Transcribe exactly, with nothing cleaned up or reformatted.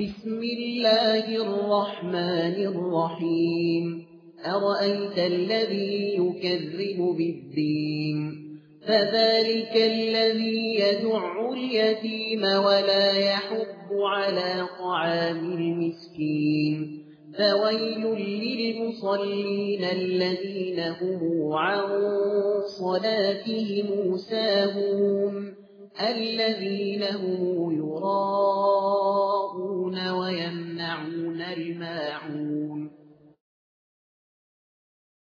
بسم الله الرحمن الرحيم أرأيت الذي يكذب بالدين فذلك الذي يدع اليتيم ولا يحض على طعام المسكين فويل للمصلين الذين هم عن صلاتهم ساهون الذين هم يراءون ويمنعون الماعون